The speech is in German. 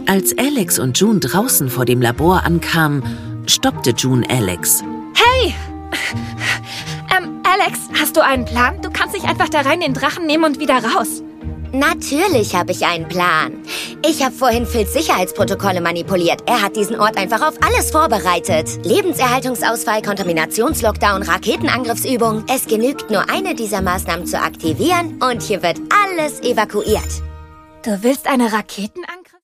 Als Alex und June draußen vor dem Labor ankamen, stoppte June Alex. Hey! Alex, hast du einen Plan? Du kannst nicht einfach da rein den Drachen nehmen und wieder raus. Natürlich habe ich einen Plan. Ich habe vorhin Phils Sicherheitsprotokolle manipuliert. Er hat diesen Ort einfach auf alles vorbereitet. Lebenserhaltungsausfall, Kontaminationslockdown, Raketenangriffsübung. Es genügt nur eine dieser Maßnahmen zu aktivieren und hier wird alles evakuiert. Du willst eine Raketenangriff?